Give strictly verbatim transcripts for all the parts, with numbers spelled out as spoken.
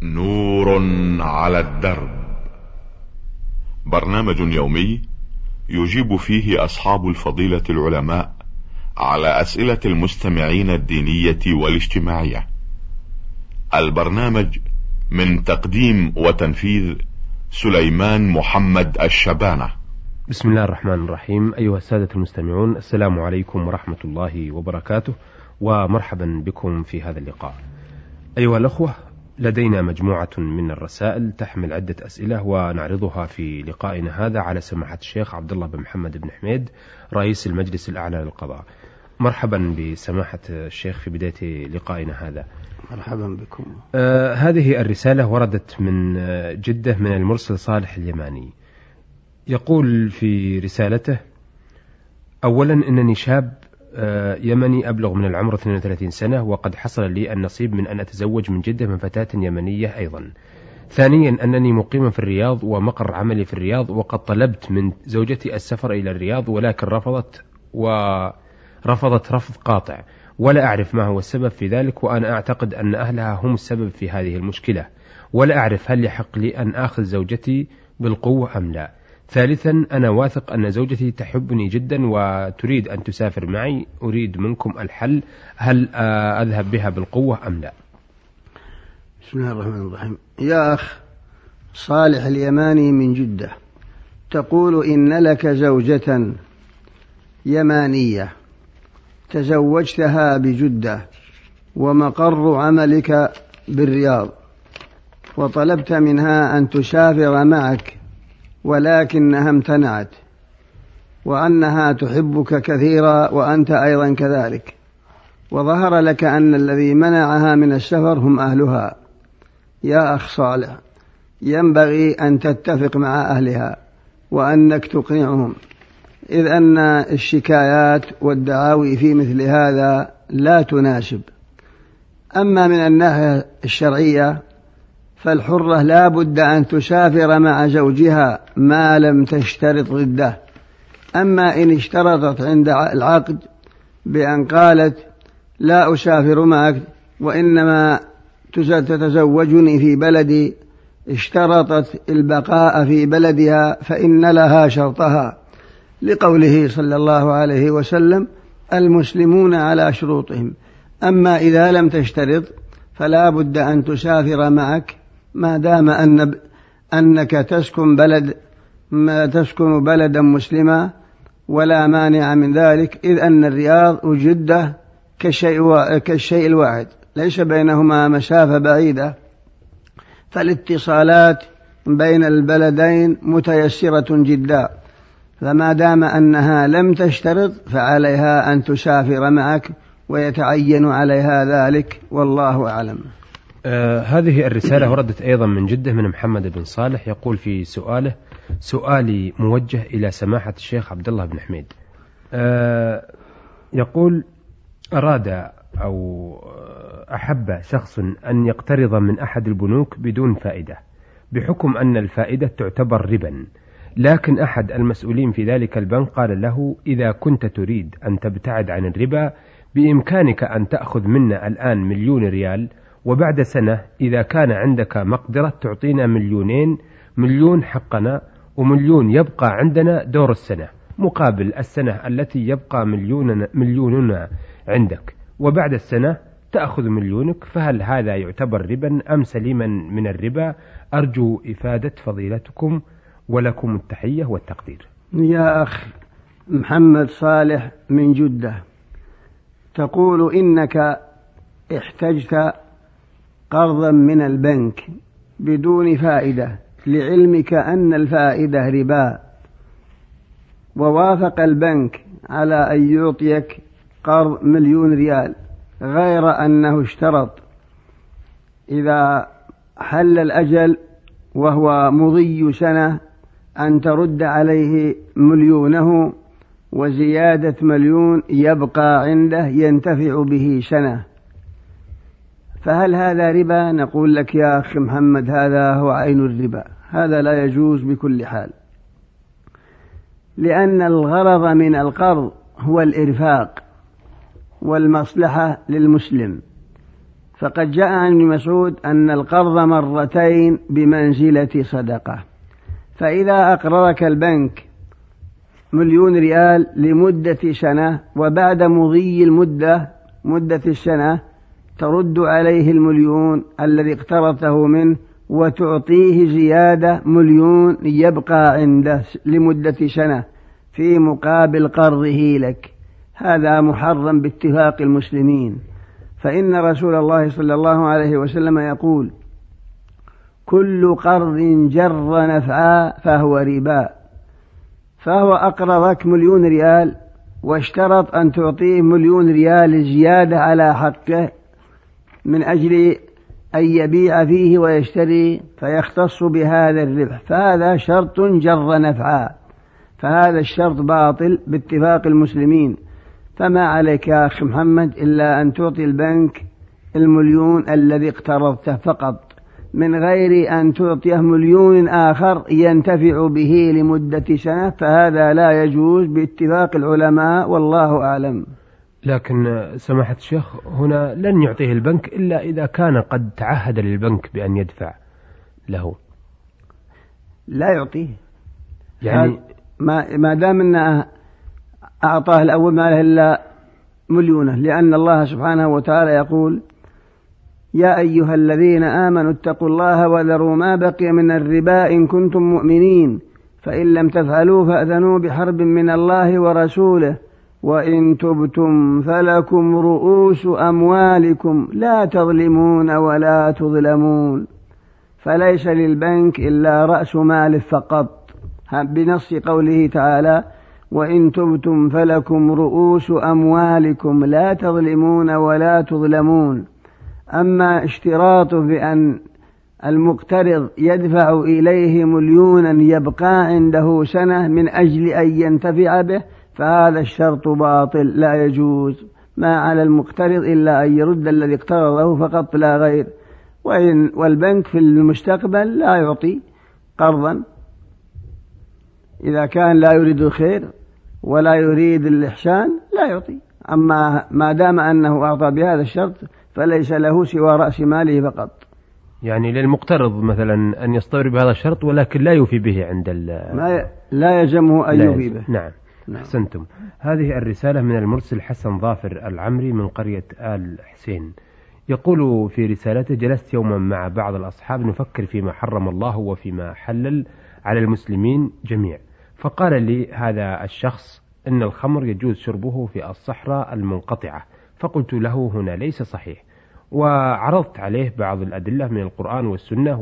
نور على الدرب، برنامج يومي يجيب فيه أصحاب الفضيلة العلماء على أسئلة المستمعين الدينية والاجتماعية. البرنامج من تقديم وتنفيذ سليمان محمد الشبانة. بسم الله الرحمن الرحيم. أيها السادة المستمعون، السلام عليكم ورحمة الله وبركاته، ومرحبا بكم في هذا اللقاء. أيها الأخوة، لدينا مجموعة من الرسائل تحمل عدة أسئلة ونعرضها في لقائنا هذا على سماحة الشيخ عبد الله بن محمد بن حميد رئيس المجلس الأعلى للقضاء. مرحبا بسماحة الشيخ في بداية لقائنا هذا. مرحبا بكم. آه هذه الرسالة وردت من جدة من المرسل صالح اليماني. يقول في رسالته: أولا إنني شاب يمني أبلغ من العمر اثنين وثلاثين سنة، وقد حصل لي النصيب من أن أتزوج من جدة من فتاة يمنية أيضا. ثانيا أنني مقيم في الرياض ومقر عملي في الرياض، وقد طلبت من زوجتي السفر إلى الرياض ولكن رفضت ورفضت رفض قاطع، ولا أعرف ما هو السبب في ذلك، وأنا أعتقد أن أهلها هم السبب في هذه المشكلة، ولا أعرف هل يحق لي أن آخذ زوجتي بالقوة أم لا. ثالثا أنا واثق أن زوجتي تحبني جدا وتريد أن تسافر معي، أريد منكم الحل، هل أذهب بها بالقوة أم لا؟ بسم الله الرحمن الرحيم. يا أخ صالح اليماني من جدة، تقول إن لك زوجة يمانية تزوجتها بجدة ومقر عملك بالرياض، وطلبت منها أن تسافر معك ولكنها امتنعت، وأنها تحبك كثيرا وأنت أيضا كذلك، وظهر لك أن الذي منعها من السفر هم أهلها. يا أخ صالح، ينبغي أن تتفق مع أهلها وأنك تقنعهم، إذ أن الشكايات والدعاوي في مثل هذا لا تناسب. أما من الناحية الشرعية فالحرة لا بد أن تسافر مع زوجها ما لم تشترط ضده. أما إن اشترطت عند العقد بأن قالت لا أسافر معك وإنما تتزوجني في بلدي، اشترطت البقاء في بلدها، فإن لها شرطها، لقوله صلى الله عليه وسلم: المسلمون على شروطهم. أما إذا لم تشترط فلا بد أن تسافر معك ما دام أن أنك تسكن بلد ما تسكن بلدا مسلما، ولا مانع من ذلك، إذ أن الرياض وجدة كالشيء, كالشيء الواحد، ليس بينهما مسافة بعيدة، فالاتصالات بين البلدين متيسرة جدا. فما دام أنها لم تشترط فعليها أن تسافر معك ويتعين عليها ذلك، والله أعلم. آه هذه الرسالة وردت أيضا من جدة من محمد بن صالح. يقول في سؤاله: سؤالي موجه إلى سماحة الشيخ عبد الله بن حميد. آه يقول: أراد أو أحب شخص أن يقترض من أحد البنوك بدون فائدة، بحكم أن الفائدة تعتبر ربا، لكن أحد المسؤولين في ذلك البنك قال له: إذا كنت تريد أن تبتعد عن الربا بإمكانك أن تأخذ منا الآن مليون ريال، وبعد سنة إذا كان عندك مقدرة تعطينا مليونين، مليون حقنا ومليون يبقى عندنا دور السنة، مقابل السنة التي يبقى مليوننا, مليوننا عندك، وبعد السنة تأخذ مليونك. فهل هذا يعتبر ربا أم سليما من الربا؟ أرجو إفادة فضيلتكم، ولكم التحية والتقدير. يا أخ محمد صالح من جدة، تقول إنك احتجت قرضا من البنك بدون فائدة، لعلمك أن الفائدة ربا، ووافق البنك على أن يعطيك قرض مليون ريال، غير أنه اشترط إذا حل الأجل وهو مضي سنة أن ترد عليه مليونه، وزيادة مليون يبقى عنده ينتفع به سنة. فهل هذا ربا؟ نقول لك يا أخي محمد هذا هو عين الربا، هذا لا يجوز بكل حال، لأن الغرض من القرض هو الإرفاق والمصلحة للمسلم، فقد جاء عن ابن مسعود أن القرض مرتين بمنزلة صدقة. فإذا أقرضك البنك مليون ريال لمدة سنة، وبعد مضي المدة مدة السنة ترد عليه المليون الذي اقترضته منه وتعطيه زيادة مليون يبقى عنده لمدة سنة في مقابل قرضه لك، هذا محرم باتفاق المسلمين. فإن رسول الله صلى الله عليه وسلم يقول: كل قرض جر نفعا فهو ربا. فهو أقرضك مليون ريال واشترط أن تعطيه مليون ريال زيادة على حقه من أجل أن يبيع فيه ويشتري فيختص بهذا الربح، فهذا شرط جر نفعا، فهذا الشرط باطل باتفاق المسلمين. فما عليك يا أخي محمد إلا أن تعطي البنك المليون الذي اقترضته فقط، من غير أن تعطيه مليون آخر ينتفع به لمدة سنة، فهذا لا يجوز باتفاق العلماء والله أعلم. لكن سماحة الشيخ هنا لن يعطيه البنك إلا إذا كان قد تعهد للبنك بأن يدفع له. لا يعطيه يعني ما, ما دام أنه أعطاه الأول ما له إلا مليونه، لأن الله سبحانه وتعالى يقول: يا أيها الذين آمنوا اتقوا الله وذروا ما بقي من الربا إن كنتم مؤمنين فإن لم تفعلوا فأذنوا بحرب من الله ورسوله وإن تبتم فلكم رؤوس أموالكم لا تظلمون ولا تظلمون. فليس للبنك إلا رأس مال فقط، بنص قوله تعالى: وإن تبتم فلكم رؤوس أموالكم لا تظلمون ولا تظلمون. أما اشتراطه بأن المقترض يدفع إليه مليونا يبقى عنده سنة من أجل أن ينتفع به، فهذا الشرط باطل لا يجوز. ما على المقترض إلا أن يرد الذي اقترضه فقط لا غير. وإن والبنك في المستقبل لا يعطي قرضا إذا كان لا يريد الخير ولا يريد الإحسان، لا يعطي. أما ما دام أنه أعطى بهذا الشرط فليس له سوى رأس ماله فقط. يعني للمقترض مثلا أن يصطبر بهذا الشرط ولكن لا يوفي به عند ما لا يلزمه أن يوفي به. نعم. نعم. أحسنتم. هذه الرسالة من المرسل حسن ظافر العمري من قرية آل حسين، يقول في رسالته: جلست يوما مع بعض الأصحاب نفكر فيما حرم الله وفيما حلل على المسلمين جميع، فقال لي هذا الشخص إن الخمر يجوز شربه في الصحراء المنقطعة، فقلت له هنا ليس صحيح، وعرضت عليه بعض الأدلة من القرآن والسنة،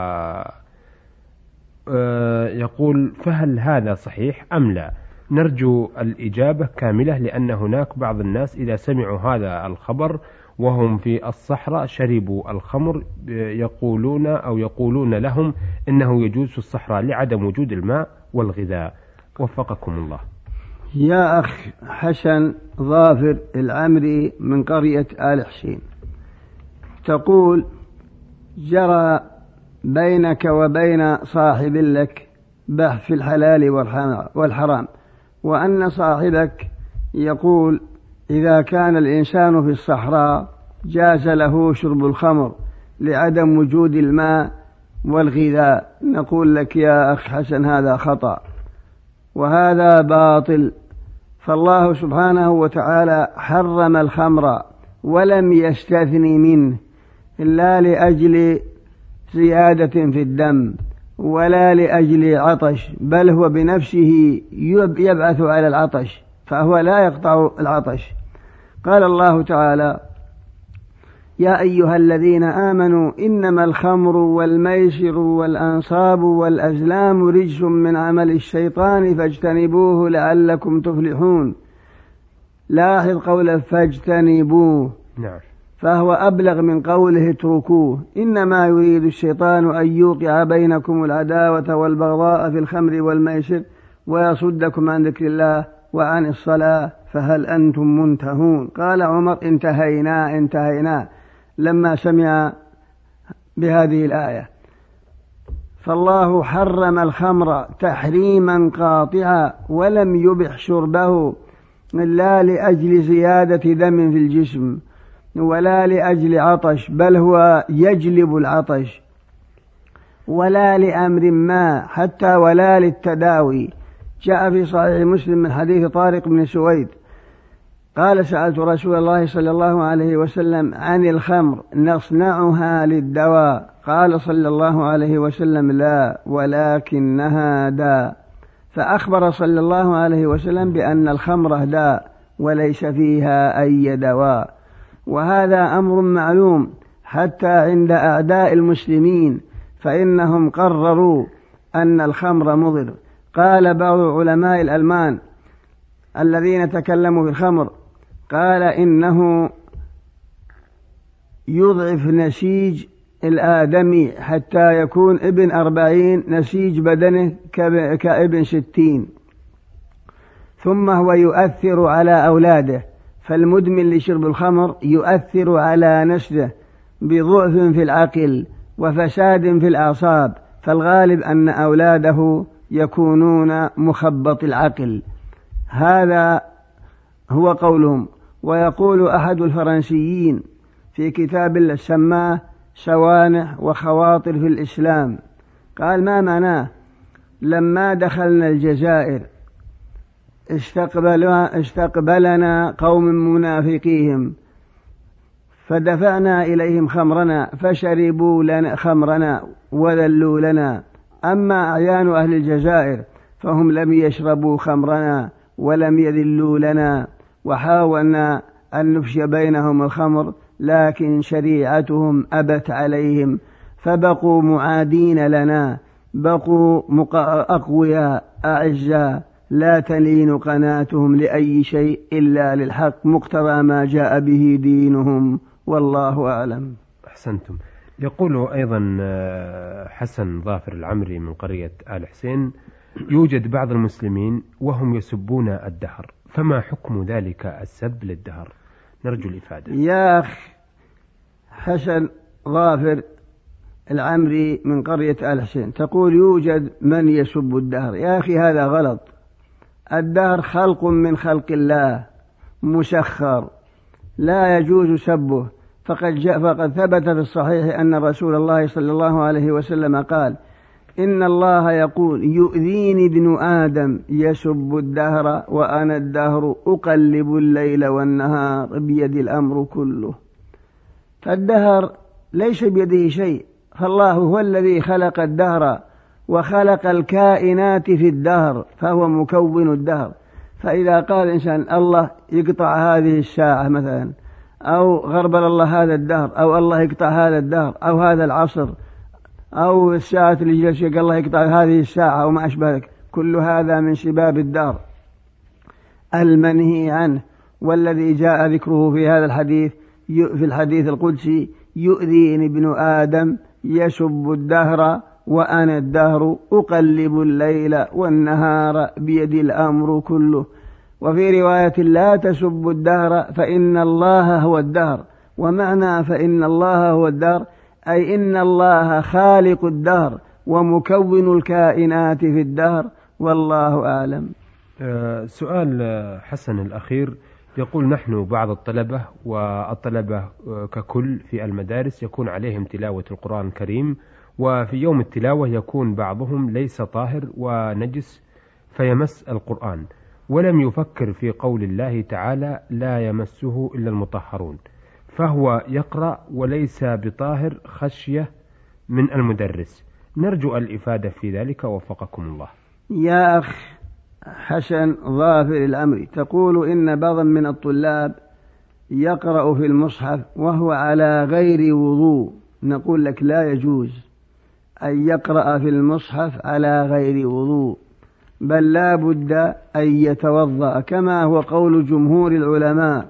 ويقول فهل هذا صحيح أم لا؟ نرجو الإجابة كاملة، لأن هناك بعض الناس إذا سمعوا هذا الخبر وهم في الصحراء شربوا الخمر يقولون أو يقولون لهم إنه يجوز في الصحراء لعدم وجود الماء والغذاء. وفقكم الله. يا أخ حسن ظافر العمري من قرية آل حسين، تقول: جرى بينك وبين صاحب لك بحث في الحلال والحرام، وأن صاحبك يقول إذا كان الإنسان في الصحراء جاز له شرب الخمر لعدم وجود الماء والغذاء. نقول لك يا أخ حسن هذا خطأ وهذا باطل، فالله سبحانه وتعالى حرم الخمر ولم يستثني منه إلا لأجل زيادة في الدم ولا لأجل عطش، بل هو بنفسه يبعث على العطش، فهو لا يقطع العطش. قال الله تعالى: يا أيها الذين آمنوا إنما الخمر والميسر والأنصاب والأزلام رجس من عمل الشيطان فاجتنبوه لعلكم تفلحون. لاحظ قوله فاجتنبوه، نعم، فهو أبلغ من قوله اتركوه. إنما يريد الشيطان أن يوقع بينكم العداوة والبغضاء في الخمر والميسر ويصدكم عن ذكر الله وعن الصلاة فهل أنتم منتهون. قال عمر: انتهينا انتهينا لما سمع بهذه الآية. فالله حرم الخمر تحريما قاطعا ولم يبح شربه إلا لأجل زيادة دم في الجسم، ولا لأجل عطش، بل هو يجلب العطش، ولا لأمر ما، حتى ولا للتداوي. جاء في صحيح مسلم من حديث طارق بن سويد قال: سألت رسول الله صلى الله عليه وسلم عن الخمر نصنعها للدواء، قال صلى الله عليه وسلم: لا، ولكنها داء. فأخبر صلى الله عليه وسلم بأن الخمر داء وليس فيها أي دواء، وهذا أمر معلوم حتى عند أعداء المسلمين، فإنهم قرروا أن الخمر مضر. قال بعض علماء الألمان الذين تكلموا في الخمر، قال إنه يضعف نسيج الآدمي حتى يكون ابن أربعين، نسيج بدنه كابن ستين، ثم هو يؤثر على أولاده، فالمدمن لشرب الخمر يؤثر على نسله بضعف في العقل وفساد في الأعصاب، فالغالب أن أولاده يكونون مخبط العقل. هذا هو قولهم. ويقول أحد الفرنسيين في كتاب سماه سوانح وخواطر في الإسلام، قال: ما معناه؟ لما دخلنا الجزائر استقبلنا قوم منافقيهم، فدفعنا إليهم خمرنا فشربوا لنا خمرنا وذلوا لنا، أما أعيان أهل الجزائر فهم لم يشربوا خمرنا ولم يذلوا لنا، وحاولنا أن نفشي بينهم الخمر، لكن شريعتهم أبت عليهم، فبقوا معادين لنا، بقوا أقوياء أعزاء، لا تلين قناتهم لأي شيء إلا للحق مقتضى ما جاء به دينهم، والله أعلم. أحسنتم. يقول أيضا حسن ظافر العمري من قرية آل حسين: يوجد بعض المسلمين وهم يسبون الدهر، فما حكم ذلك السب للدهر؟ نرجو الإفادة. يا أخ حسن ظافر العمري من قرية آل حسين، تقول يوجد من يسب الدهر. يا أخي هذا غلط. الدهر خلق من خلق الله مسخر، لا يجوز سبه. فقد, جاء فقد ثبت في الصحيح أن رسول الله صلى الله عليه وسلم قال: إن الله يقول: يؤذيني ابن آدم يسب الدهر وأنا الدهر أقلب الليل والنهار بيد الأمر كله. فالدهر ليس بيده شيء، فالله هو الذي خلق الدهر وخلق الكائنات في الدهر، فهو مكون الدهر. فإذا قال إنسان الله يقطع هذه الساعة مثلا، أو غربل الله هذا الدهر، أو الله يقطع هذا الدهر، أو هذا العصر، أو الساعة اللي جلس الله يقطع هذه الساعة وما أشبه ذلك، كل هذا من سباب الدهر المنهي عنه. والذي جاء ذكره في هذا الحديث في الحديث القدسي: يؤذيني ابن آدم يسب الدهر وأنا الدهر أقلب الليل والنهار بيد الأمر كله. وفي رواية: لا تسبوا الدهر فإن الله هو الدهر. ومعنى فإن الله هو الدهر أي إن الله خالق الدهر ومكون الكائنات في الدهر، والله أعلم. أه سؤال حسن الأخير يقول: نحن بعض الطلبة والطلبة ككل في المدارس يكون عليهم تلاوة القرآن الكريم، وفي يوم التلاوة يكون بعضهم ليس طاهر ونجس فيمس القرآن، ولم يفكر في قول الله تعالى: لا يمسه إلا المطهرون، فهو يقرأ وليس بطاهر خشية من المدرس. نرجو الإفادة في ذلك وفقكم الله. يا أخ حسن ظافر العمري، تقول إن بعضا من الطلاب يقرأ في المصحف وهو على غير وضوء. نقول لك: لا يجوز أن يقرأ في المصحف على غير وضوء، بل لا بد أن يتوضأ، كما هو قول جمهور العلماء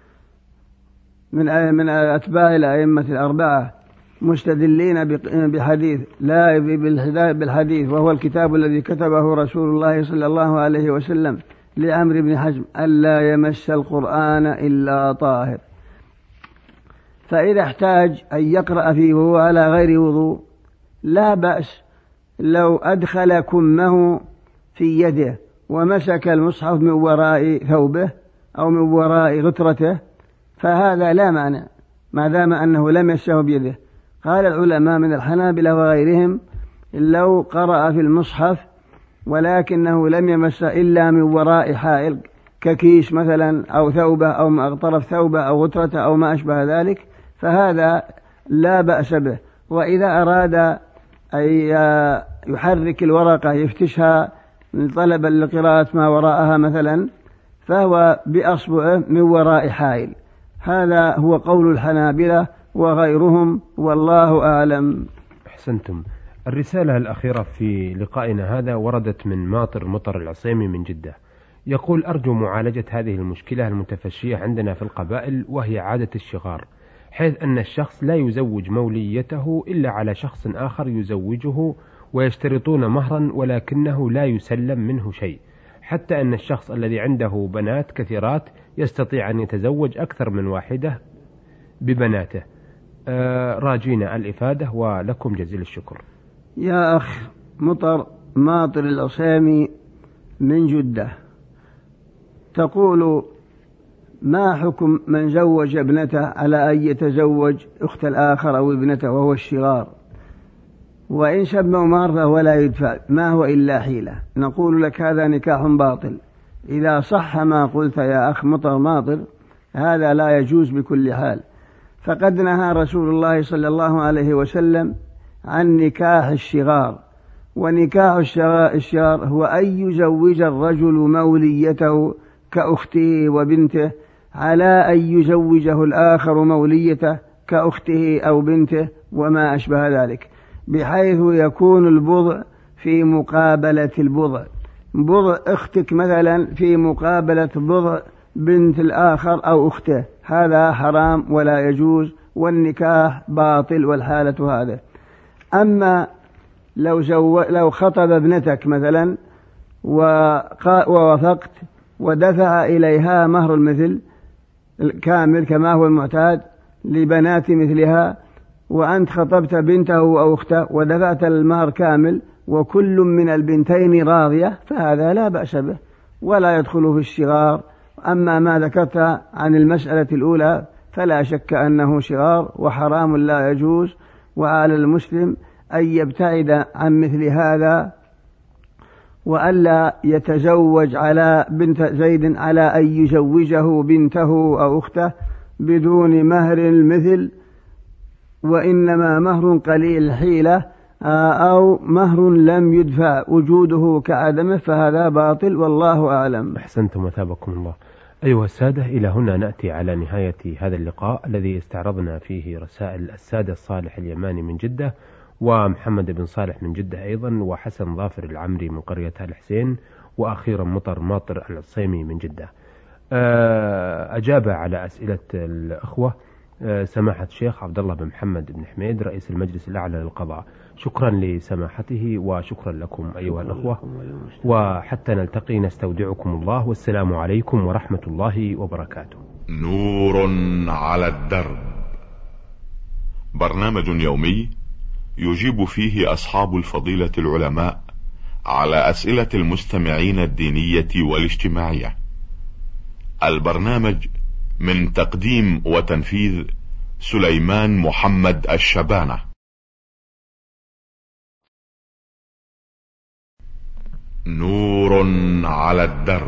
من من أتباع الأئمة الأربعة، مستدلين بحديث لا بالحديث، وهو الكتاب الذي كتبه رسول الله صلى الله عليه وسلم لعمرو بن حزم: ألا يمس القرآن إلا طاهر. فإذا احتاج أن يقرأ فيه وهو على غير وضوء لا بأس لو أدخل كمه في يده ومسك المصحف من وراء ثوبه أو من وراء غترته، فهذا لا معنى. ما دام أنه لم يمسه بيده. قال العلماء من الحنابلة وغيرهم لو قرأ في المصحف ولكنه لم يمس إلا من وراء حائل ككيس مثلا أو ثوبة أو طرف ثوبة أو غترة أو ما أشبه ذلك فهذا لا بأس به. وإذا أراد أن يحرك الورقة يفتشها طلبا لقراءة ما وراءها مثلا فهو بأصبعه من وراء حائل. هذا هو قول الحنابلة وغيرهم والله أعلم. أحسنتم. الرسالة الأخيرة في لقائنا هذا وردت من ماطر مطر العصيمي من جدة، يقول: أرجو معالجة هذه المشكلة المتفشية عندنا في القبائل، وهي عادة الشغار، حيث أن الشخص لا يزوج موليته إلا على شخص آخر يزوجه، ويشترطون مهرا ولكنه لا يسلم منه شيء، حتى أن الشخص الذي عنده بنات كثيرات يستطيع أن يتزوج أكثر من واحدة ببناته. آه راجينا الإفادة ولكم جزيل الشكر. يا أخ مطر ماطر العصيمي من جدة، تقول: ما حكم من زوج ابنته على أن يتزوج أخت الآخر أو ابنته وهو الشغار، وإن شبه مهر فهو لا يدفع، ما هو إلا حيلة؟ نقول لك هذا نكاح باطل. إذا صح ما قلت يا أخ مطر ماطر هذا لا يجوز بكل حال، فقد نهى رسول الله صلى الله عليه وسلم عن نكاح الشغار. ونكاح الشغار هو أن يزوج الرجل موليته كأخته وبنته على أن يزوجه الآخر موليته كأخته أو بنته وما أشبه ذلك، بحيث يكون البضع في مقابلة البضع، بضع أختك مثلا في مقابلة بضع بنت الآخر أو أخته، هذا حرام ولا يجوز، والنكاح باطل والحالة هذا. أما لو, زو... لو خطب ابنتك مثلا ووافقت ودفع إليها مهر المثل كامل كما هو المعتاد لبنات مثلها، وأنت خطبت بنته أو أخته ودفعت المهر كامل وكل من البنتين راضية، فهذا لا بأس به ولا يدخل في الشغار. أما ما ذكرت عن المسألة الأولى فلا شك أنه شغار وحرام لا يجوز، وعلى المسلم أن يبتعد عن مثل هذا وألا يتزوج على بنت زيد على أن يزوجه بنته أو أخته بدون مهر المثل، وإنما مهر قليل حيلة أو مهر لم يدفع وجوده كعدمه، فهذا باطل والله أعلم. أحسنتم وثابكم الله. أيها السادة، إلى هنا نأتي على نهاية هذا اللقاء الذي استعرضنا فيه رسائل السادة صالح اليماني من جدة، ومحمد بن صالح من جدة أيضا، وحسن ظافر العمري من قرية آل حسين، وأخيرا مطر ماطر العصيمي من جدة. أجاب على أسئلة الأخوة سماحة الشيخ عبد الله بن محمد بن حميد رئيس المجلس الأعلى للقضاء. شكرا لسماحته وشكرا لكم أيها الأخوة، وحتى نلتقي نستودعكم الله، والسلام عليكم ورحمة الله وبركاته. نور على الدرب، برنامج يومي يجيب فيه أصحاب الفضيلة العلماء على أسئلة المستمعين الدينية والاجتماعية. البرنامج من تقديم وتنفيذ سليمان محمد الشبانة. نور على الدرب،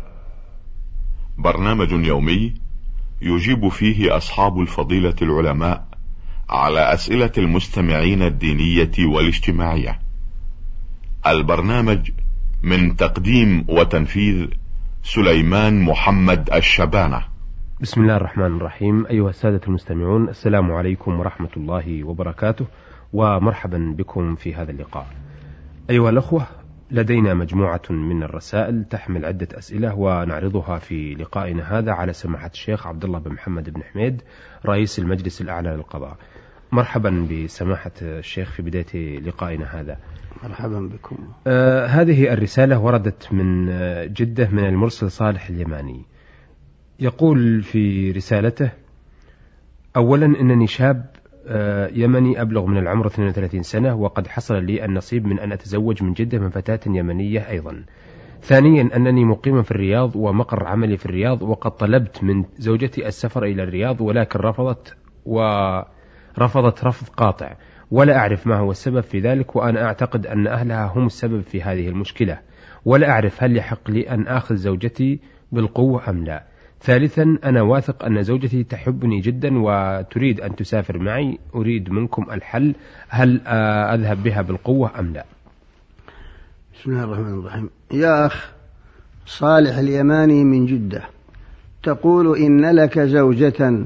برنامج يومي يجيب فيه أصحاب الفضيلة العلماء على أسئلة المستمعين الدينية والاجتماعية. البرنامج من تقديم وتنفيذ سليمان محمد الشبانة. بسم الله الرحمن الرحيم. أيها السادة المستمعون، السلام عليكم ورحمة الله وبركاته، ومرحبا بكم في هذا اللقاء. أيها الأخوة، لدينا مجموعة من الرسائل تحمل عدة أسئلة ونعرضها في لقائنا هذا على سماحة الشيخ عبد الله بن محمد بن حميد رئيس المجلس الأعلى للقضاء. مرحبا بسماحة الشيخ في بداية لقائنا هذا. مرحبا بكم. آه هذه الرسالة وردت من جدة من المرسل صالح اليماني، يقول في رسالته: أولا إنني شاب آه يمني أبلغ من العمر اثنين وثلاثين سنة، وقد حصل لي النصيب من أن أتزوج من جدة من فتاة يمنية أيضا. ثانيا أنني مقيم في الرياض ومقر عملي في الرياض، وقد طلبت من زوجتي السفر إلى الرياض ولكن رفضت ورفضت رفض قاطع، ولا أعرف ما هو السبب في ذلك، وأنا أعتقد أن أهلها هم السبب في هذه المشكلة، ولا أعرف هل يحق لي أن آخذ زوجتي بالقوة أم لا. ثالثا، أنا واثق أن زوجتي تحبني جدا وتريد أن تسافر معي، أريد منكم الحل، هل أذهب بها بالقوة أم لا؟ بسم الله الرحمن الرحيم. يا أخ صالح اليماني من جدة، تقول إن لك زوجة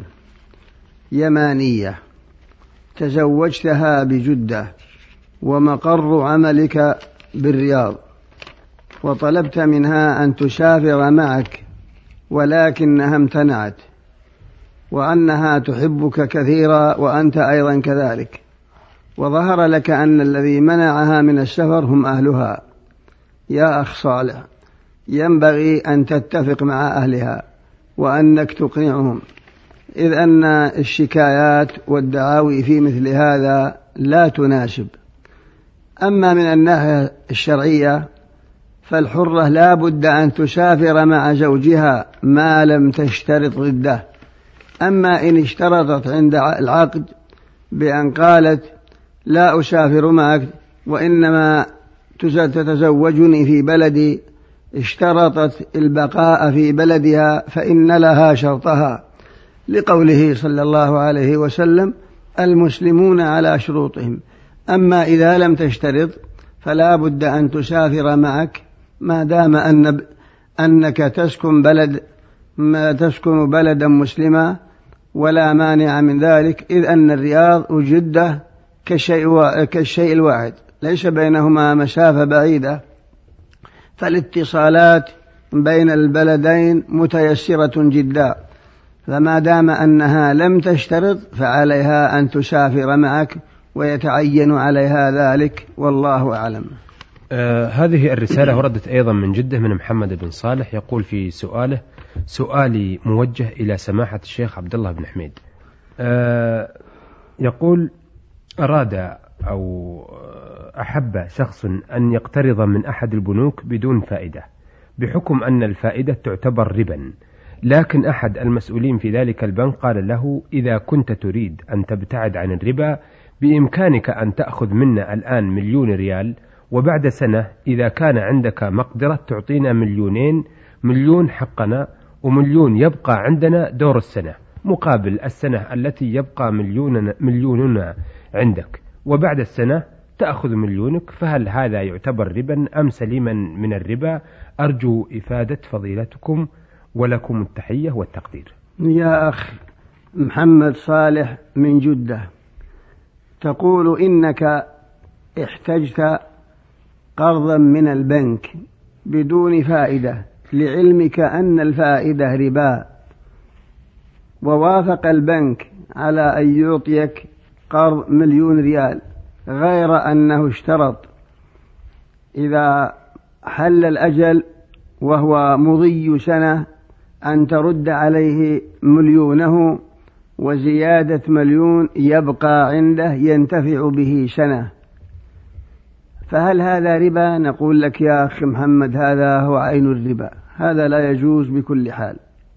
يمانية تزوجتها بجدة ومقر عملك بالرياض، وطلبت منها أن تسافر معك ولكنها امتنعت، وأنها تحبك كثيرا وأنت أيضا كذلك، وظهر لك أن الذي منعها من السفر هم أهلها. يا أخ صالح، ينبغي أن تتفق مع أهلها وأنك تقنعهم، إذ أن الشكايات والدعاوي في مثل هذا لا تناسب. أما من الناحية الشرعية فالحرة لا بد أن تسافر مع زوجها ما لم تشترط ضده. أما إن اشترطت عند العقد بأن قالت لا أسافر معك وإنما تتزوجني في بلدي، اشترطت البقاء في بلدها، فإن لها شرطها، لقوله صلى الله عليه وسلم المسلمون على شروطهم. أما إذا لم تشترط فلا بد أن تسافر معك ما دام أن أنك تسكن بلد ما تسكن بلدا مسلما، ولا مانع من ذلك، إذ أن الرياض وجدة كالشيء, كالشيء الواحد، ليس بينهما مسافة بعيدة، فالاتصالات بين البلدين متيسرة جدا. فما دام أنها لم تشترط فعليها أن تسافر معك ويتعين عليها ذلك، والله أعلم. آه هذه الرسالة وردت أيضا من جدة من محمد بن صالح، يقول في سؤاله: سؤالي موجه إلى سماحة الشيخ عبد الله بن حميد. آه يقول: أراد أو أحب شخص أن يقترض من أحد البنوك بدون فائدة، بحكم أن الفائدة تعتبر ربا، لكن أحد المسؤولين في ذلك البنك قال له: إذا كنت تريد أن تبتعد عن الربا بإمكانك أن تأخذ منا الآن مليون ريال، وبعد سنة إذا كان عندك مقدرة تعطينا مليونين، مليون حقنا ومليون يبقى عندنا دور السنة، مقابل السنة التي يبقى مليوننا, مليوننا عندك، وبعد السنة تأخذ مليونك. فهل هذا يعتبر ربا أم سليما من الربا؟ أرجو إفادة فضيلتكم، ولكم التحية والتقدير. يا أخ محمد صالح من جدة، تقول إنك احتجت قرضا من البنك بدون فائدة، لعلمك أن الفائدة ربا، ووافق البنك على أن يعطيك قرض مليون ريال، غير أنه اشترط إذا حل الأجل وهو مضي سنة أن ترد عليه مليونه، وزيادة مليون يبقى عنده ينتفع به سنة. فهل هذا ربا؟ نقول لك يا أخي محمد هذا هو عين الربا، هذا لا يجوز بكل حال،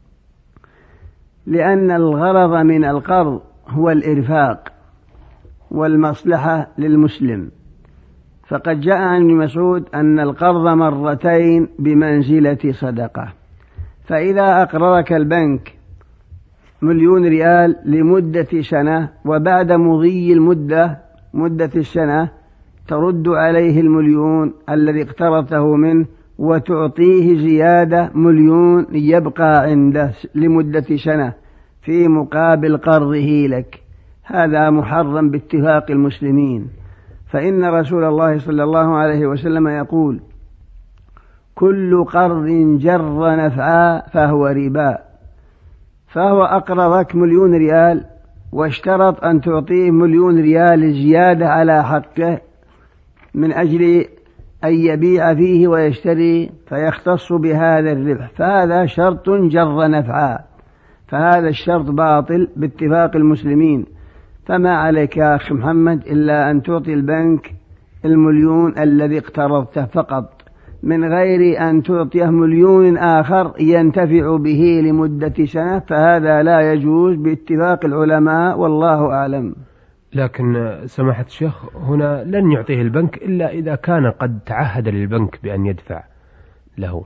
لأن الغرض من القرض هو الإرفاق والمصلحة للمسلم. فقد جاء عن ابن مسعود أن القرض مرتين بمنزلة صدقة، فإذا أقرضك البنك مليون ريال لمدة سنة، وبعد مضي المدة مدة السنة ترد عليه المليون الذي اقترضته منه وتعطيه زيادة مليون يبقى عنده لمدة سنة في مقابل قرضه لك، هذا محرم باتفاق المسلمين. فإن رسول الله صلى الله عليه وسلم يقول: كل قرض جر نفعا فهو ربا. فهو أقرضك مليون ريال واشترط أن تعطيه مليون ريال زيادة على حقه من أجل أن يبيع فيه ويشتري فيختص بهذا الربح، فهذا شرط جر نفعا، فهذا الشرط باطل باتفاق المسلمين. فما عليك يا أخي محمد إلا أن تعطي البنك المليون الذي اقترضته فقط، من غير أن تعطيه مليون آخر ينتفع به لمدة سنة، فهذا لا يجوز باتفاق العلماء والله أعلم. لكن سماحة الشيخ هنا لن يعطيه البنك إلا إذا كان قد تعهد للبنك بأن يدفع له.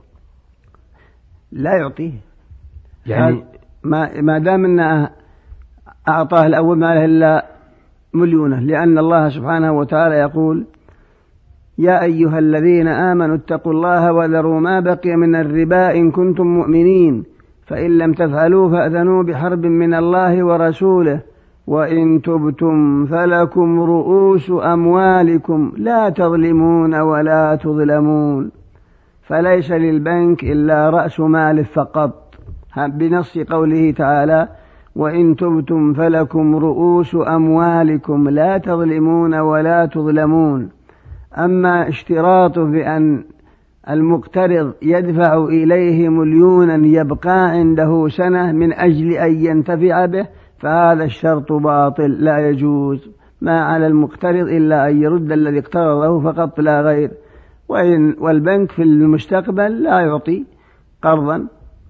لا يعطيه يعني ما ما دام أنه أعطاه الأول ما له إلا مليونه، لأن الله سبحانه وتعالى يقول: يا أيها الذين آمنوا اتقوا الله وذروا ما بقي من الربا إن كنتم مؤمنين فإن لم تفعلوا فأذنوا بحرب من الله ورسوله وإن تبتم فلكم رؤوس أموالكم لا تظلمون ولا تظلمون. فليس للبنك إلا رأس مال فقط، بنص قوله تعالى: وإن تبتم فلكم رؤوس أموالكم لا تظلمون ولا تظلمون. أما اشتراطه بأن المقترض يدفع إليه مليونا يبقى عنده سنة من أجل أن ينتفع به، فهذا الشرط باطل لا يجوز. ما على المقترض إلا أن يرد الذي اقترضه فقط لا غير. وإن والبنك في المستقبل لا يعطي قرضا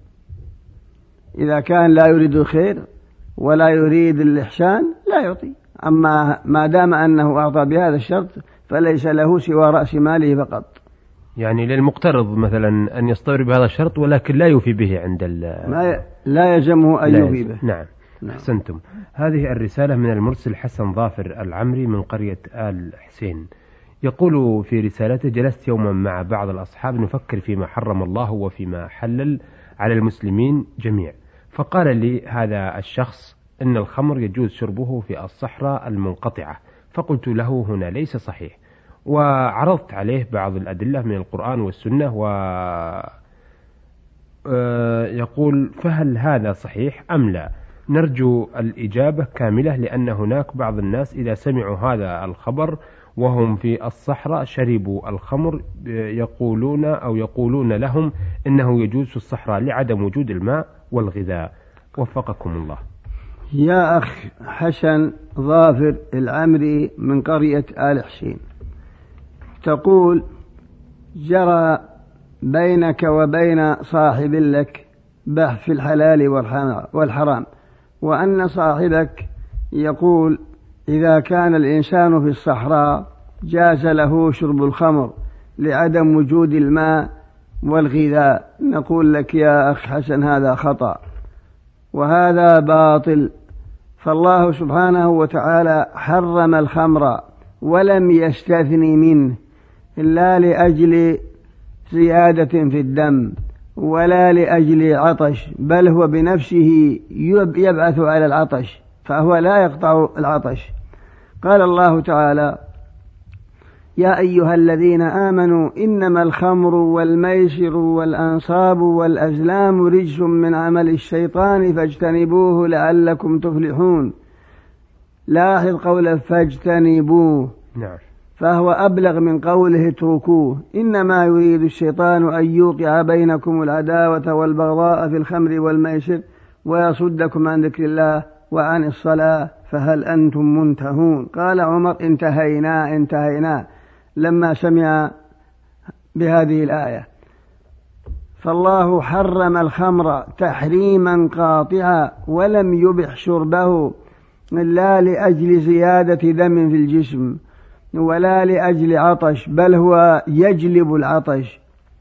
إذا كان لا يريد الخير ولا يريد الإحسان، لا يعطي. أما ما دام أنه أعطى بهذا الشرط فليس له سوى رأس ماله فقط. يعني للمقترض مثلا أن يصطبر بهذا الشرط ولكن لا يوفي به عند ما لا يلزمه أن يوفي به. نعم. نعم. أحسنتم. هذه الرسالة من المرسل حسن ظافر العمري من قرية آل حسين، يقول في رسالته: جلست يوما مع بعض الأصحاب نفكر فيما حرم الله وفيما حلل على المسلمين جميع، فقال لي هذا الشخص إن الخمر يجوز شربه في الصحراء المنقطعة، فقلت له هنا ليس صحيح، وعرضت عليه بعض الأدلة من القرآن والسنة، ويقول فهل هذا صحيح أم لا؟ نرجو الإجابة كاملة، لأن هناك بعض الناس إذا سمعوا هذا الخبر وهم في الصحراء شربوا الخمر يقولون أو يقولون لهم إنه يجوز في الصحراء لعدم وجود الماء والغذاء. وفقكم الله. يا أخ حسن ظافر العمري من قرية آل حسين، تقول: جرى بينك وبين صاحب لك بحث في الحلال والحرام، وأن صاحبك يقول إذا كان الإنسان في الصحراء جاز له شرب الخمر لعدم وجود الماء والغذاء. نقول لك يا أخ حسن هذا خطأ وهذا باطل، فالله سبحانه وتعالى حرم الخمر ولم يستثني منه إلا لأجل زيادة في الدم ولا لأجل عطش، بل هو بنفسه يبعث على العطش، فهو لا يقطع العطش. قال الله تعالى: يا أيها الذين آمنوا إنما الخمر والميسر والأنصاب والأزلام رجس من عمل الشيطان فاجتنبوه لعلكم تفلحون. لاحظ قوله فاجتنبوه، نعم، فهو أبلغ من قوله اتركوه. إنما يريد الشيطان أن يوقع بينكم العداوة والبغضاء في الخمر والميسر ويصدكم عن ذكر الله وعن الصلاة فهل أنتم منتهون. قال عمر: انتهينا انتهينا لما سمع بهذه الآية. فالله حرم الخمر تحريما قاطعا ولم يبح شربه إلا لأجل زيادة دم في الجسم ولا لأجل عطش، بل هو يجلب العطش،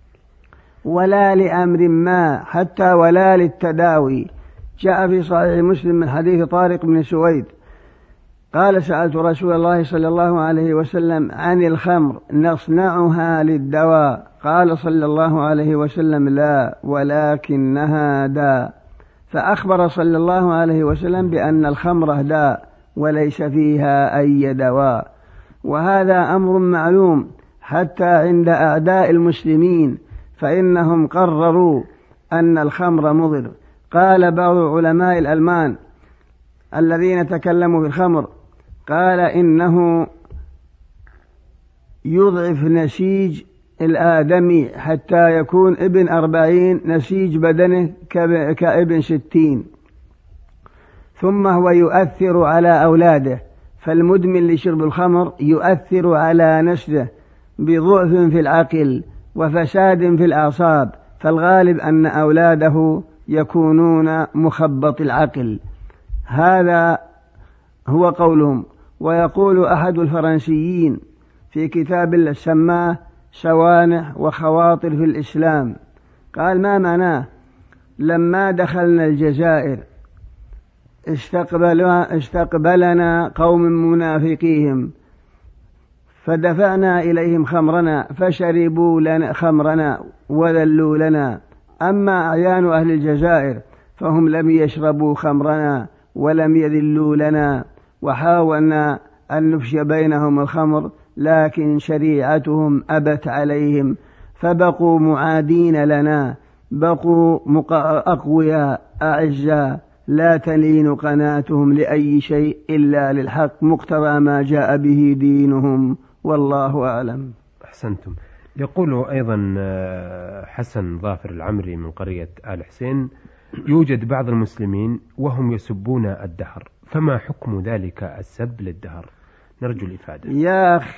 ولا لأمر ما حتى ولا للتداوي. جاء في صحيح مسلم من حديث طارق بن سويد قال: سألت رسول الله صلى الله عليه وسلم عن الخمر نصنعها للدواء؟ قال صلى الله عليه وسلم: لا ولكنها داء. فأخبر صلى الله عليه وسلم بأن الخمر داء وليس فيها أي دواء، وهذا أمر معلوم حتى عند أعداء المسلمين، فإنهم قرروا أن الخمر مضر. قال بعض علماء الألمان الذين تكلموا في الخمر، قال إنه يضعف نسيج الآدمي حتى يكون ابن أربعين نسيج بدنه كابن ستين، ثم هو يؤثر على أولاده، فالمدمن لشرب الخمر يؤثر على نسله بضعف في العقل وفساد في الأعصاب، فالغالب أن أولاده يكونون مخبط العقل. هذا هو قولهم. ويقول أحد الفرنسيين في كتاب سماه سوانح وخواطر في الإسلام، قال ما معناه: لما دخلنا الجزائر استقبلنا قوم منافقيهم فدفعنا إليهم خمرنا فشربوا لنا خمرنا وذلوا لنا، أما أعيان أهل الجزائر فهم لم يشربوا خمرنا ولم يذلوا لنا، وحاولنا أن نفشي بينهم الخمر لكن شريعتهم أبت عليهم فبقوا معادين لنا، بقوا أقوياء أعزاء لا تلين قناتهم لأي شيء إلا للحق مقتضى ما جاء به دينهم، والله أعلم. أحسنتم. يقول أيضا حسن ظافر العمري من قرية آل حسين: يوجد بعض المسلمين وهم يسبون الدهر، فما حكم ذلك السب للدهر؟ نرجو الإفادة. يا أخ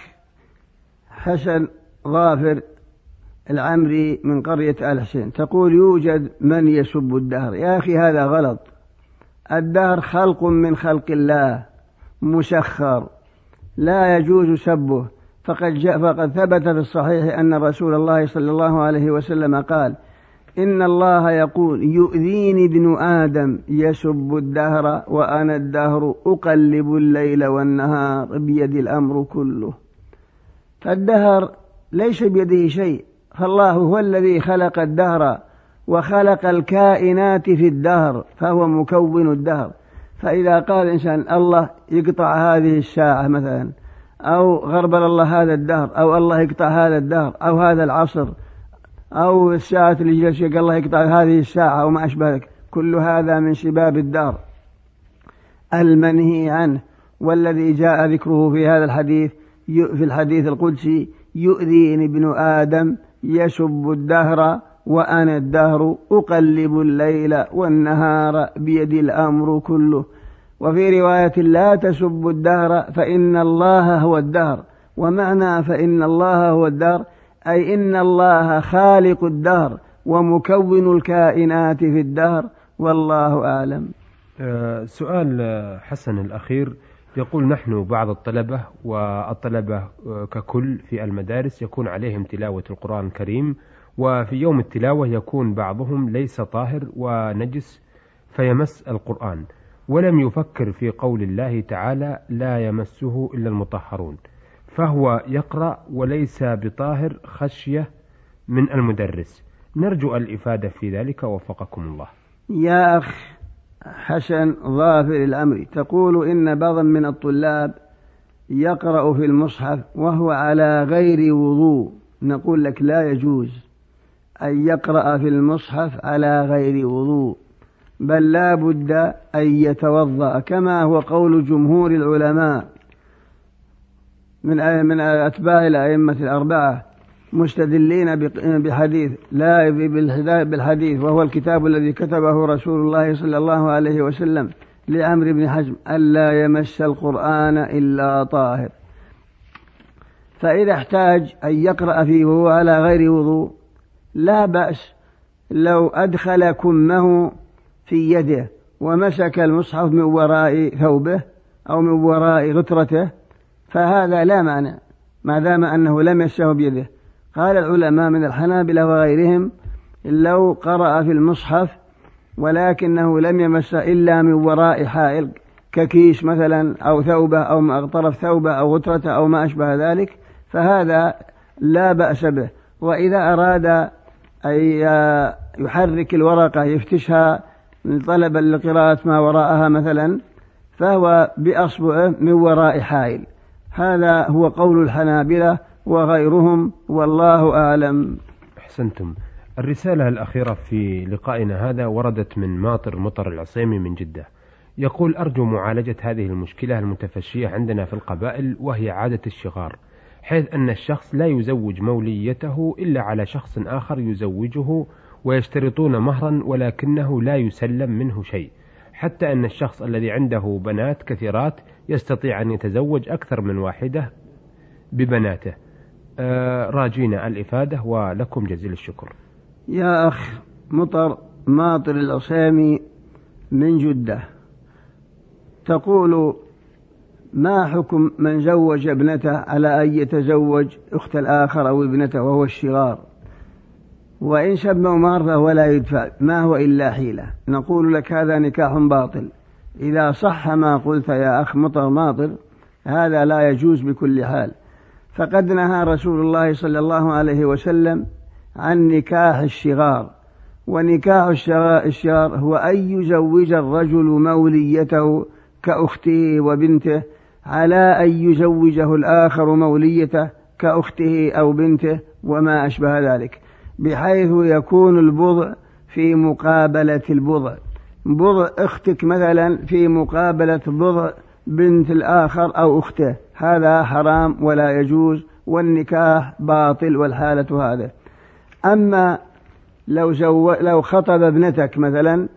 حسن ظافر العمري من قرية آل حسين، تقول يوجد من يسب الدهر. يا أخي هذا غلط. الدهر خلق من خلق الله مسخر لا يجوز سبه، فقد, جاء فقد ثبت في الصحيح أن رسول الله صلى الله عليه وسلم قال: إن الله يقول يؤذيني ابن آدم يسب الدهر وأنا الدهر أقلب الليل والنهار بيد الأمر كله. فالدهر ليس بيده شيء، فالله هو الذي خلق الدهر وخلق الكائنات في الدهر، فهو مكون الدهر. فإذا قال الإنسان الله يقطع هذه الساعة مثلا، أو غربل الله هذا الدهر، أو الله يقطع هذا الدهر، أو هذا العصر، أو الساعة اللي جلس الله يقطع هذه الساعة أو ما أشبه ذلك، كل هذا من سباب الدهر المنهي عنه. والذي جاء ذكره في هذا الحديث في الحديث القدسي: يؤذيني ابن آدم يسب الدهر وأنا الدهر أقلب الليل والنهار بيد الأمر كله. وفي رواية: لا تسبوا الدهر فإن الله هو الدهر. ومعنى فإن الله هو الدهر أي إن الله خالق الدهر ومكون الكائنات في الدهر، والله أعلم. أه سؤال حسن الأخير يقول: نحن بعض الطلبة والطلبة ككل في المدارس يكون عليهم تلاوة القرآن الكريم، وفي يوم التلاوة يكون بعضهم ليس طاهر ونجس فيمس القرآن، ولم يفكر في قول الله تعالى: لا يمسه إلا المطهرون، فهو يقرأ وليس بطاهر خشية من المدرس. نرجو الإفادة في ذلك وفقكم الله. يا أخ حسن ظافر العمري، تقول إن بعضا من الطلاب يقرأ في المصحف وهو على غير وضوء. نقول لك لا يجوز أن يقرأ في المصحف على غير وضوء، بل لا بد أن يتوضأ، كما هو قول جمهور العلماء من من أتباع الأئمة الأربعة، مستدلين بحديث لا بالحديث وهو الكتاب الذي كتبه رسول الله صلى الله عليه وسلم لعمرو بن حزم: ألا يمس القرآن إلا طاهر. فإذا احتاج أن يقرأ فيه وهو على غير وضوء لا بأس لو أدخل كمه في يده ومسك المصحف من وراء ثوبه أو من وراء غترته، فهذا لا معنى ما دام أنه لم يمسه بيده. قال العلماء من الحنابلة وغيرهم: لو قرأ في المصحف ولكنه لم يمس إلا من وراء حائل ككيس مثلا أو ثوبة أو طرف ثوبة أو غترته أو ما أشبه ذلك، فهذا لا بأس به. وإذا أراد أن يحرك الورقة يفتشها طلبا لقراءة ما وراءها مثلا، فهو بأصبعه من وراء حائل. هذا هو قول الحنابلة وغيرهم، والله أعلم. أحسنتم. الرسالة الأخيرة في لقائنا هذا وردت من ماطر مطر العصيمي من جدة، يقول: أرجو معالجة هذه المشكلة المتفشية عندنا في القبائل، وهي عادة الشغار، حيث أن الشخص لا يزوج موليته إلا على شخص آخر يزوجه، ويشترطون مهرا ولكنه لا يسلم منه شيء، حتى أن الشخص الذي عنده بنات كثيرات يستطيع أن يتزوج أكثر من واحدة ببناته. راجينا الإفادة ولكم جزيل الشكر. يا أخ مطر ماطر العصيمي من جدة، تقول: ما حكم من زوج ابنته على أن يتزوج أخت الآخر أو ابنته وهو الشغار، وإن شبه مرة ولا يدفع، ما هو إلا حيلة؟ نقول لك هذا نكاح باطل. إذا صح ما قلت يا أخ مطر ماطر هذا لا يجوز بكل حال، فقد نهى رسول الله صلى الله عليه وسلم عن نكاح الشغار، ونكاح الشغار هو أن يزوج الرجل موليته كأخته وبنته على أن يزوجه الآخر موليته كأخته أو بنته وما أشبه ذلك، بحيث يكون البضع في مقابلة البضع، بضع أختك مثلا في مقابلة بضع بنت الآخر أو أخته، هذا حرام ولا يجوز، والنكاح باطل والحالة هذا. أما لو, زو... لو خطب ابنتك مثلا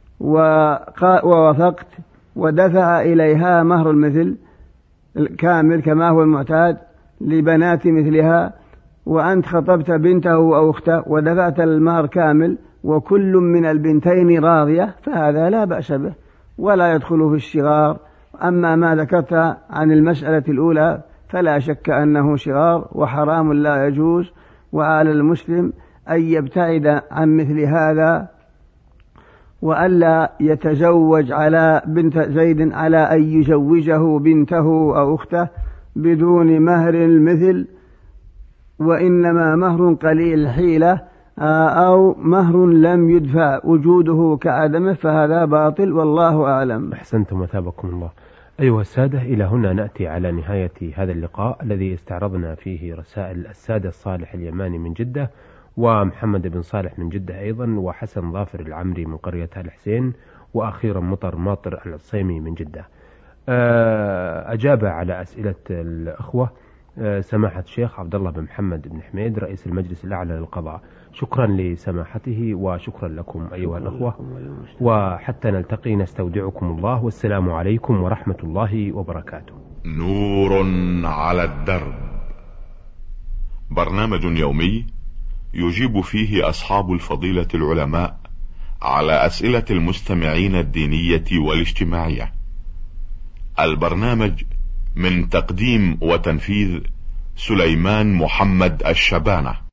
ووافقت ودفع إليها مهر المثل كامل كما هو المعتاد لبنات مثلها، وأنت خطبت بنته أو أخته ودفعت المهر كامل وكل من البنتين راضية، فهذا لا بأس به ولا يدخل في الشغار. أما ما ذكرت عن المسألة الأولى فلا شك أنه شغار وحرام لا يجوز، وعلى المسلم أن يبتعد عن مثل هذا، وألا يتزوج على بنت زيد على أن يزوجه بنته أو أخته بدون مهر المثل، وإنما مهر قليل حيلة أو مهر لم يدفع وجوده كعدمه، فهذا باطل والله أعلم. أحسنتم وثابكم الله. أيها السادة، إلى هنا نأتي على نهاية هذا اللقاء الذي استعرضنا فيه رسائل السادة صالح اليماني من جدة، ومحمد بن صالح من جدة أيضا، وحسن ظافر العمري من قرية آل حسين، وأخيرا مطر ماطر العصيمي من جدة. أجاب على أسئلة الأخوة سماحة الشيخ عبد الله بن محمد بن حميد رئيس المجلس الأعلى للقضاء. شكرا لسماحته وشكرا لكم أيها الأخوة، وحتى نلتقي نستودعكم الله، والسلام عليكم ورحمة الله وبركاته. نور على الدرب، برنامج يومي يجيب فيه أصحاب الفضيلة العلماء على أسئلة المستمعين الدينية والاجتماعية. البرنامج من تقديم وتنفيذ سليمان محمد الشبانة.